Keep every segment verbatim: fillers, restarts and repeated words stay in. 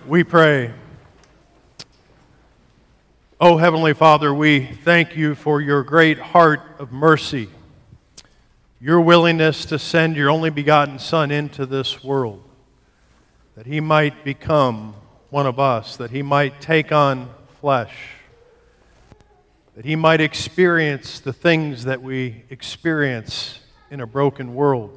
We pray. Oh, Heavenly Father, we thank you for your great heart of mercy, your willingness to send your only begotten Son into this world, that he might become one of us, that he might take on flesh, that he might experience the things that we experience in a broken world.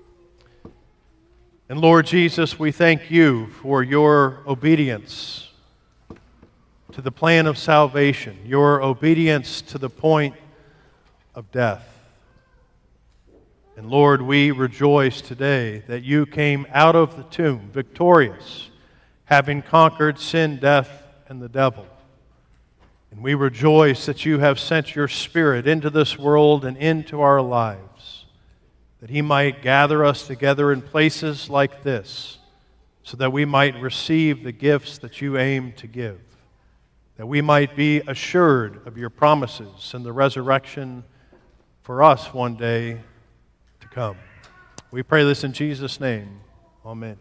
And Lord Jesus, we thank you for your obedience to the plan of salvation, your obedience to the point of death. And Lord, we rejoice today that you came out of the tomb victorious, having conquered sin, death, and the devil. And we rejoice that you have sent your Spirit into this world and into our lives, that he might gather us together in places like this, so that we might receive the gifts that you aim to give, that we might be assured of your promises and the resurrection for us one day to come. We pray this in Jesus' name. Amen.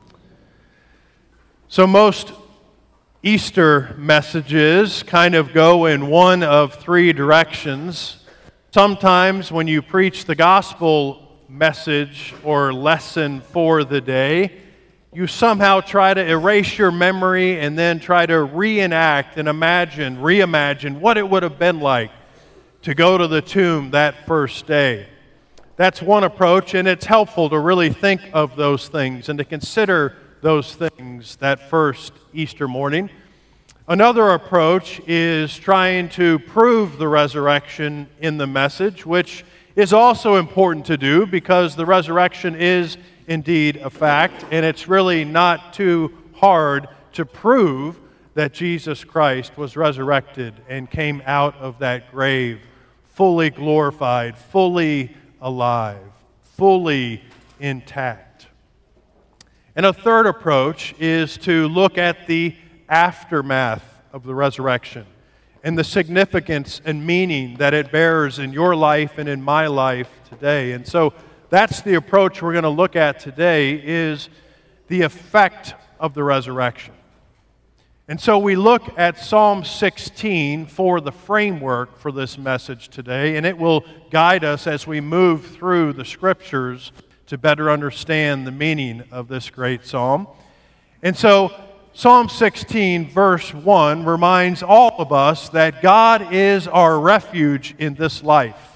So most Easter messages kind of go in one of three directions. Sometimes when you preach the gospel message or lesson for the day, you somehow try to erase your memory and then try to reenact and imagine, reimagine what it would have been like to go to the tomb that first day. That's one approach, and it's helpful to really think of those things and to consider those things that first Easter morning. Another approach is trying to prove the resurrection in the message, which is also important to do because the resurrection is indeed a fact, and it's really not too hard to prove that Jesus Christ was resurrected and came out of that grave fully glorified, fully alive, fully intact. And a third approach is to look at the aftermath of the resurrection and the significance and meaning that it bears in your life and in my life today. And so that's the approach we're going to look at today, is the effect of the resurrection. And so we look at Psalm sixteen for the framework for this message today, and it will guide us as we move through the Scriptures to better understand the meaning of this great psalm. And so Psalm sixteen, verse one, reminds all of us that God is our refuge in this life.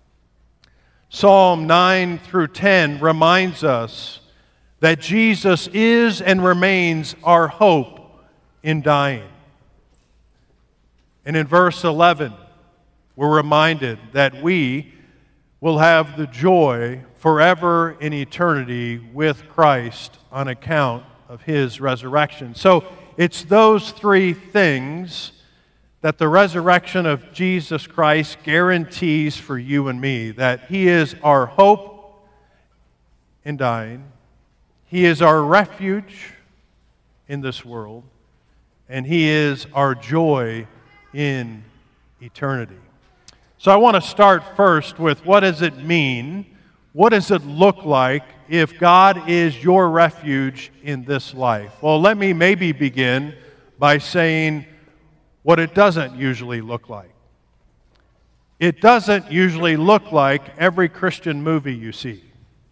Psalm nine through ten reminds us that Jesus is and remains our hope in dying. And in verse eleven, we're reminded that we will have the joy forever in eternity with Christ on account of his resurrection. So it's those three things that the resurrection of Jesus Christ guarantees for you and me, that he is our hope in dying, he is our refuge in this world, and he is our joy in eternity. So I want to start first with, what does it mean? What does it look like if God is your refuge in this life? Well, let me maybe begin by saying what it doesn't usually look like. It doesn't usually look like every Christian movie you see.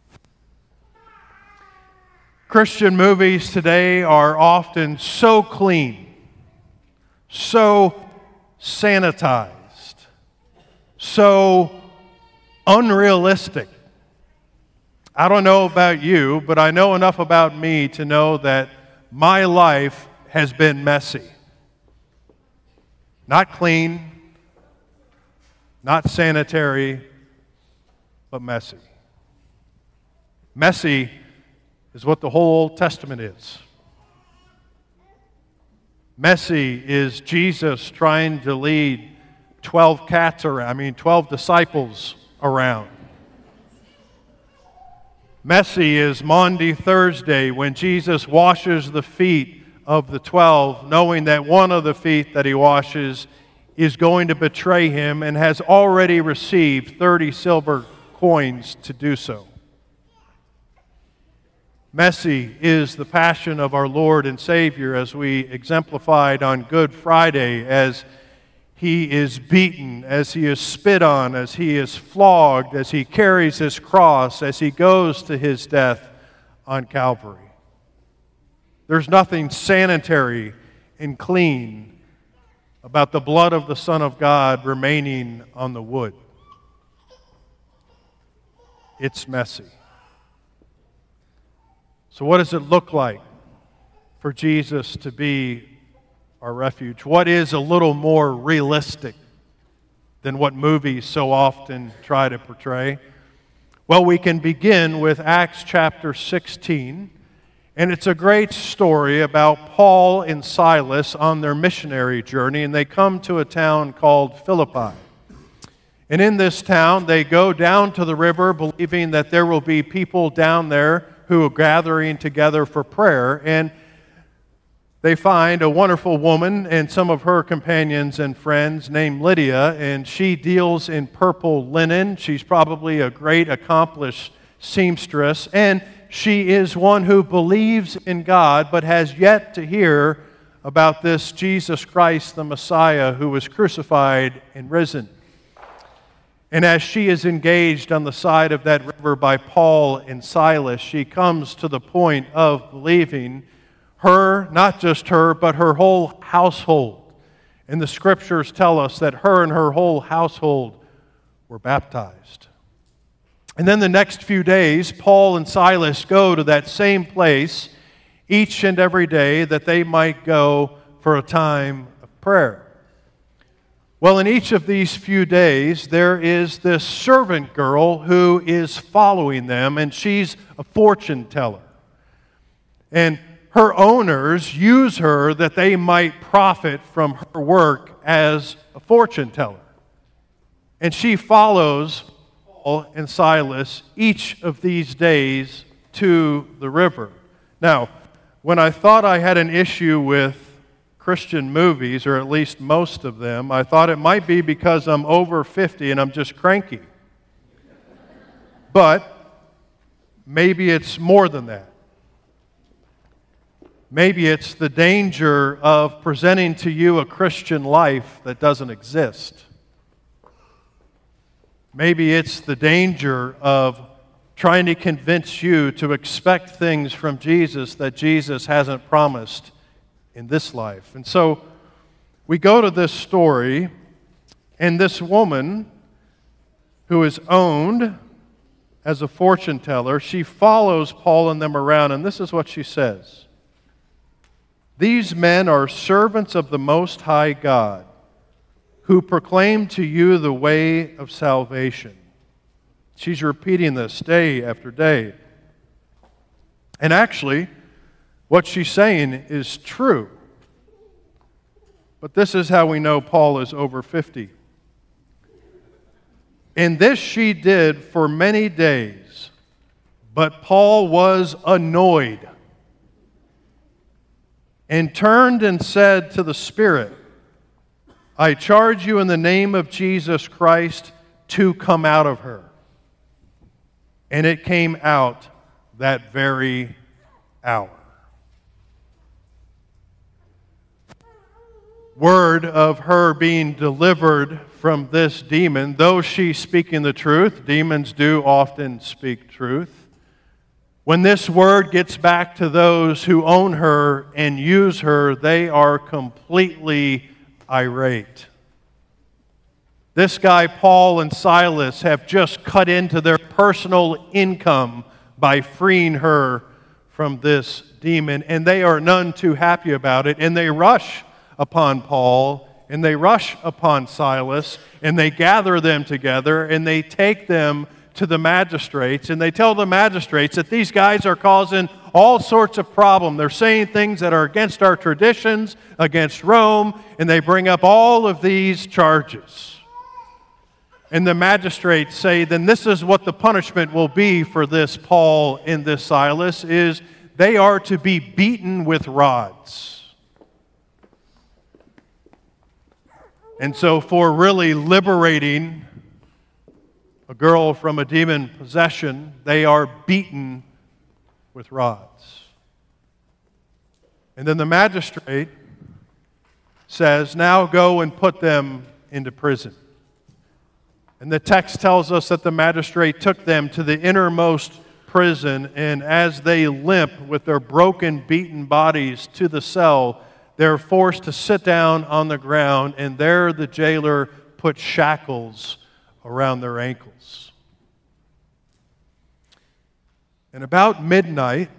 Christian movies today are often so clean, so sanitized, so unrealistic. I don't know about you, but I know enough about me to know that my life has been messy. Not clean, not sanitary, but messy. Messy is what the whole Old Testament is. Messy is Jesus trying to lead twelve cats around, I mean twelve disciples around. Messy is Maundy Thursday when Jesus washes the feet of the twelve, knowing that one of the feet that he washes is going to betray him and has already received thirty silver coins to do so. Messy is the passion of our Lord and Savior, as we exemplified on Good Friday, as he is beaten, as he is spit on, as he is flogged, as he carries his cross, as he goes to his death on Calvary. There's nothing sanitary and clean about the blood of the Son of God remaining on the wood. It's messy. So what does it look like for Jesus to be our refuge? What is a little more realistic than what movies so often try to portray? Well, we can begin with Acts chapter sixteen, and it's a great story about Paul and Silas on their missionary journey, and they come to a town called Philippi. And in this town, they go down to the river believing that there will be people down there who are gathering together for prayer, and they find a wonderful woman and some of her companions and friends named Lydia, and she deals in purple linen. She's probably a great accomplished seamstress, and she is one who believes in God but has yet to hear about this Jesus Christ, the Messiah, who was crucified and risen. And as she is engaged on the side of that river by Paul and Silas, she comes to the point of believing. Her, not just her, but her whole household. And the scriptures tell us that her and her whole household were baptized. And then the next few days, Paul and Silas go to that same place each and every day that they might go for a time of prayer. Well, in each of these few days, there is this servant girl who is following them, and she's a fortune teller. And her owners use her that they might profit from her work as a fortune teller. And she follows Paul and Silas each of these days to the river. Now, when I thought I had an issue with Christian movies, or at least most of them, I thought it might be because I'm over fifty and I'm just cranky. But maybe it's more than that. Maybe it's the danger of presenting to you a Christian life that doesn't exist. Maybe it's the danger of trying to convince you to expect things from Jesus that Jesus hasn't promised in this life. And so we go to this story, and this woman who is owned as a fortune teller, she follows Paul and them around, and this is what she says. These men are servants of the Most High God, who proclaim to you the way of salvation. She's repeating this day after day. And actually, what she's saying is true. But this is how we know Paul is over fifty. And this she did for many days, but Paul was annoyed and turned and said to the Spirit, I charge you in the name of Jesus Christ to come out of her. And it came out that very hour. Word of her being delivered from this demon, though she's speaking the truth, demons do often speak truth. When this word gets back to those who own her and use her, they are completely irate. This guy, Paul and Silas, have just cut into their personal income by freeing her from this demon, and they are none too happy about it, and they rush upon Paul, and they rush upon Silas, and they gather them together, and they take them to the magistrates, and they tell the magistrates that these guys are causing all sorts of problems. They're saying things that are against our traditions, against Rome, and they bring up all of these charges. And the magistrates say, then this is what the punishment will be for this Paul and this Silas, is they are to be beaten with rods. And so for really liberating a girl from a demon possession, they are beaten with rods. And then the magistrate says, now go and put them into prison. And the text tells us that the magistrate took them to the innermost prison, and as they limp with their broken, beaten bodies to the cell, they're forced to sit down on the ground, and there the jailer put shackles around their ankles. And about midnight,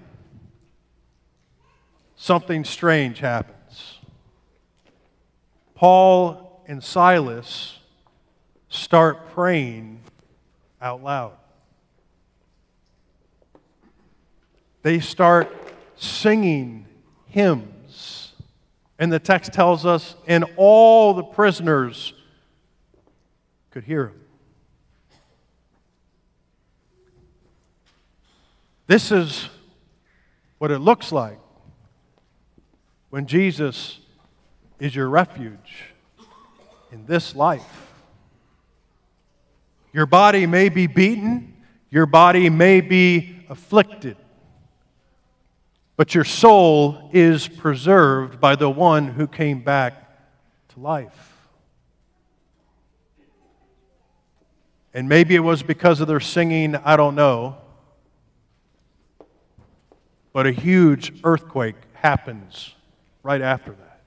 something strange happens. Paul and Silas start praying out loud. They start singing hymns. And the text tells us, and all the prisoners could hear them. This is what it looks like when Jesus is your refuge in this life. Your body may be beaten, your body may be afflicted, but your soul is preserved by the one who came back to life. And maybe it was because of their singing, I don't know. But a huge earthquake happens right after that.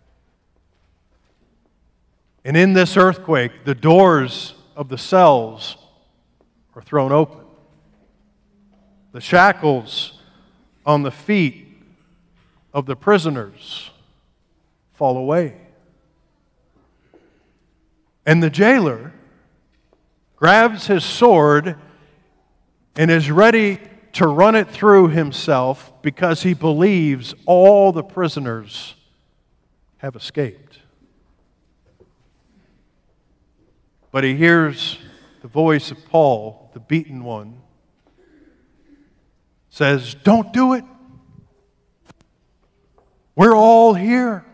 And in this earthquake, the doors of the cells are thrown open. The shackles on the feet of the prisoners fall away. And the jailer grabs his sword and is ready to run it through himself because he believes all the prisoners have escaped. But he hears the voice of Paul, the beaten one, says, "Don't do it. We're all here."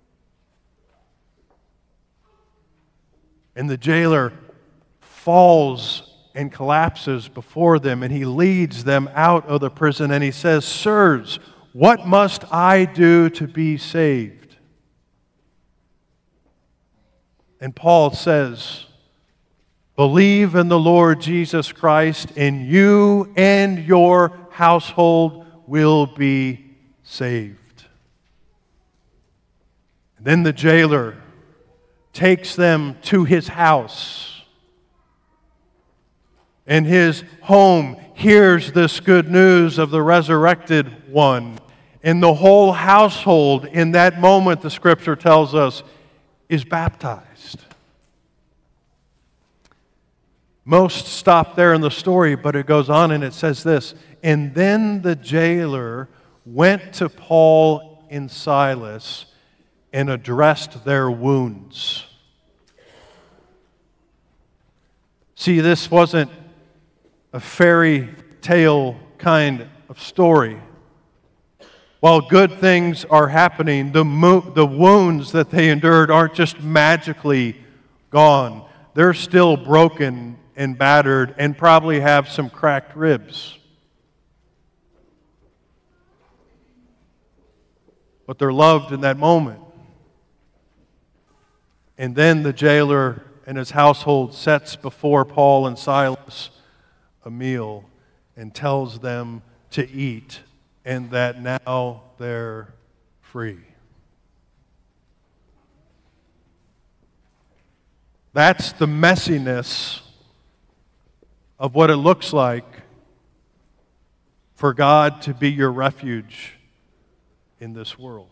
And the jailer falls and collapses before them, and he leads them out of the prison, and he says, "Sirs, what must I do to be saved?" And Paul says, "Believe in the Lord Jesus Christ, and you and your household will be saved." And then the jailer takes them to his house. And his home hears this good news of the resurrected one. And the whole household in that moment, the Scripture tells us, is baptized. Most stop there in the story, but it goes on and it says this, "And then the jailer went to Paul and Silas and addressed their wounds." See, this wasn't a fairy tale kind of story. While good things are happening, the, mo- the wounds that they endured aren't just magically gone. They're still broken and battered and probably have some cracked ribs. But they're loved in that moment. And then the jailer and his household sets before Paul and Silas a meal and tells them to eat, and that now they're free. That's the messiness of what it looks like for God to be your refuge in this world.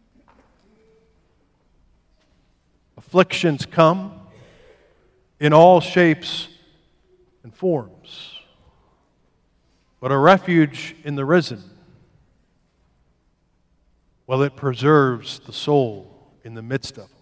Afflictions come in all shapes and forms. But a refuge in the risen, well, it preserves the soul in the midst of them.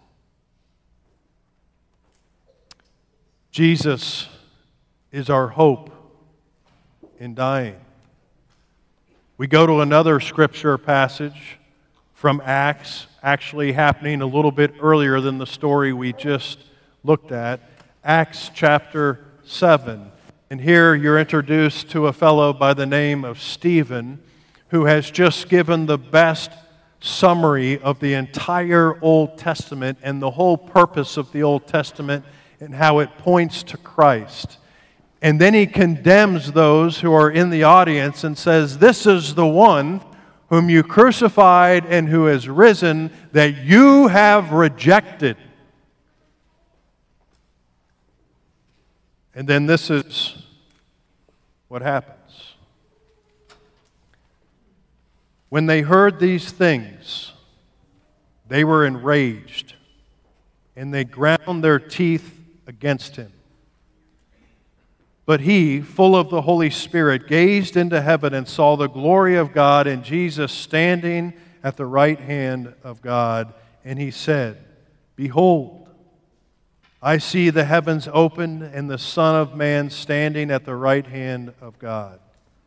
Jesus is our hope in dying. We go to another scripture passage from Acts, actually happening a little bit earlier than the story we just looked at, Acts chapter seven. And here you're introduced to a fellow by the name of Stephen, who has just given the best summary of the entire Old Testament and the whole purpose of the Old Testament and how it points to Christ. And then he condemns those who are in the audience and says, "This is the one whom you crucified and who has risen, that you have rejected." And then this is what happens. When they heard these things, they were enraged, and they ground their teeth against him. But he, full of the Holy Spirit, gazed into heaven and saw the glory of God and Jesus standing at the right hand of God. And he said, "Behold, I see the heavens opened and the Son of Man standing at the right hand of God."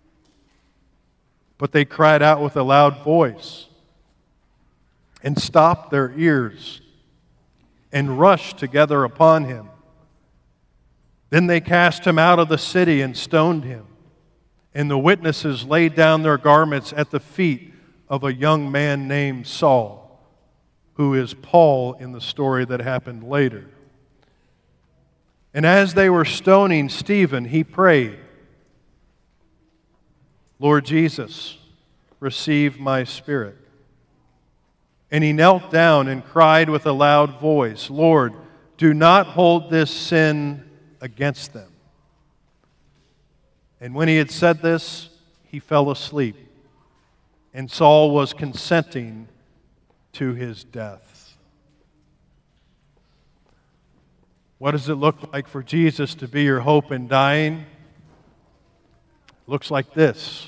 But they cried out with a loud voice and stopped their ears and rushed together upon him. Then they cast him out of the city and stoned him. And the witnesses laid down their garments at the feet of a young man named Saul, who is Paul in the story that happened later. And as they were stoning Stephen, he prayed, "Lord Jesus, receive my spirit." And he knelt down and cried with a loud voice, "Lord, do not hold this sin against them." And when he had said this, he fell asleep, and Saul was consenting to his death. What does it look like for Jesus to be your hope in dying? It looks like this.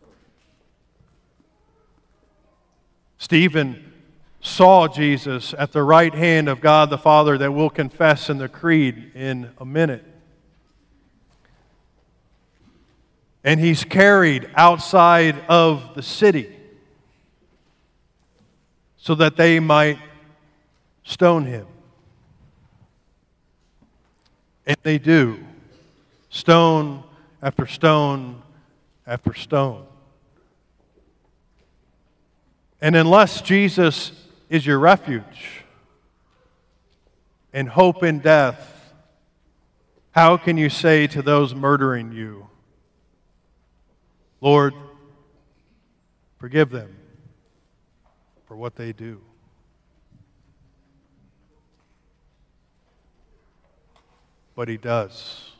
Stephen saw Jesus at the right hand of God the Father, that we'll confess in the creed in a minute. And he's carried outside of the city so that they might stone him. And they do. Stone after stone after stone. And unless Jesus is your refuge and hope in death, how can you say to those murdering you, "Lord, forgive them for what they do"? But he does.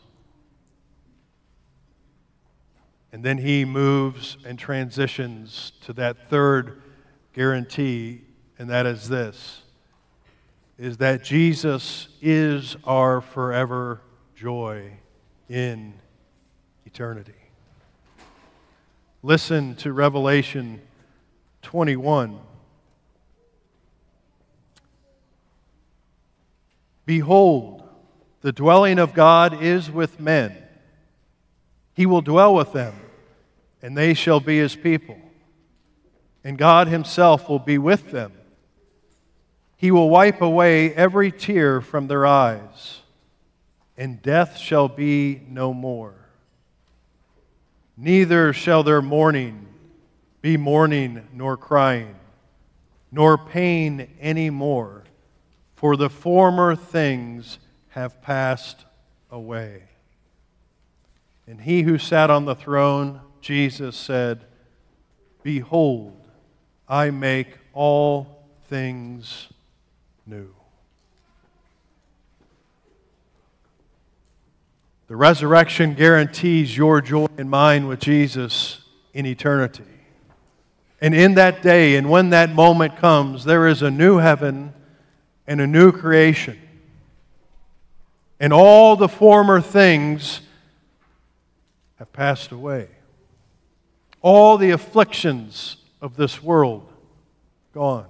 And then he moves and transitions to that third guarantee, and that is this, is that Jesus is our forever joy in eternity. Listen to Revelation twenty-one. "Behold, the dwelling of God is with men. He will dwell with them, and they shall be his people. And God himself will be with them. He will wipe away every tear from their eyes, and death shall be no more. Neither shall there mourning be mourning nor crying, nor pain any more, for the former things have passed away." And he who sat on the throne, Jesus, said, "Behold, I make all things new." The resurrection guarantees your joy and mine with Jesus in eternity. And in that day, and when that moment comes, there is a new heaven and a new creation. And all the former things have passed away. All the afflictions of this world, gone.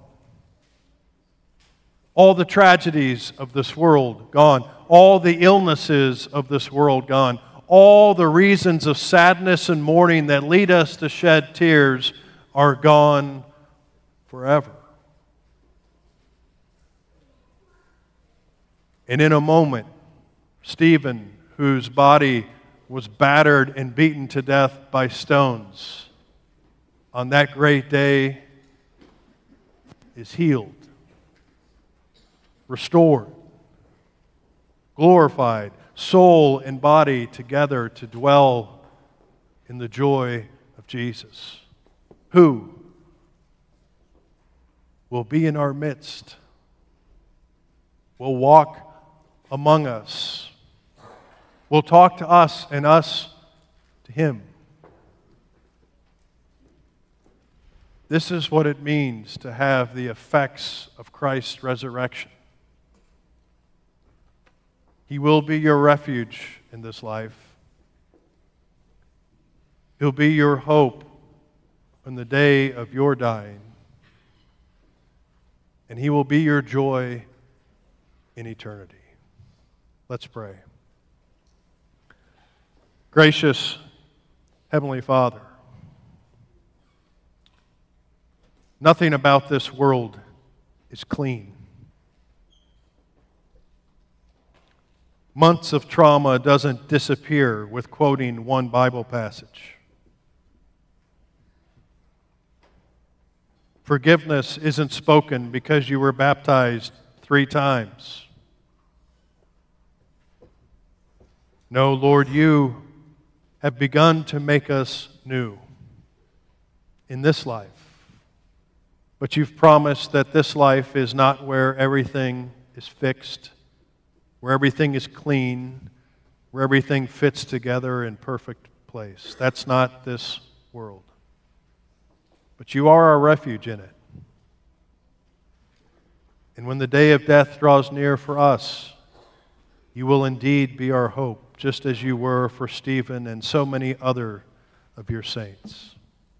All the tragedies of this world, gone. All the illnesses of this world, gone. All the reasons of sadness and mourning that lead us to shed tears are gone forever. And in a moment, Stephen, whose body was battered and beaten to death by stones, on that great day is healed, restored, glorified, soul and body together to dwell in the joy of Jesus, who will be in our midst, will walk among us, will talk to us and us to Him. This is what it means to have the effects of Christ's resurrection. He will be your refuge in this life. He'll be your hope on the day of your dying. And He will be your joy in eternity. Let's pray. Gracious Heavenly Father, nothing about this world is clean. Months of trauma doesn't disappear with quoting one Bible passage. Forgiveness isn't spoken because you were baptized three times. No, Lord, you have begun to make us new in this life. But you've promised that this life is not where everything is fixed, where everything is clean, where everything fits together in perfect place. That's not this world. But you are our refuge in it. And when the day of death draws near for us, you will indeed be our hope, just as you were for Stephen and so many other of your saints.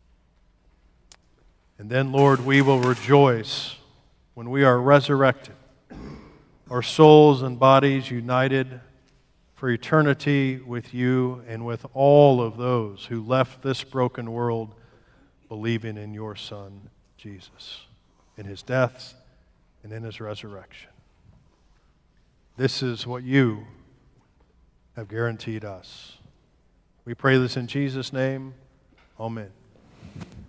And then, Lord, we will rejoice when we are resurrected, our souls and bodies united for eternity with you and with all of those who left this broken world believing in your Son, Jesus, in His death and in His resurrection. This is what you have guaranteed us. We pray this in Jesus' name. Amen.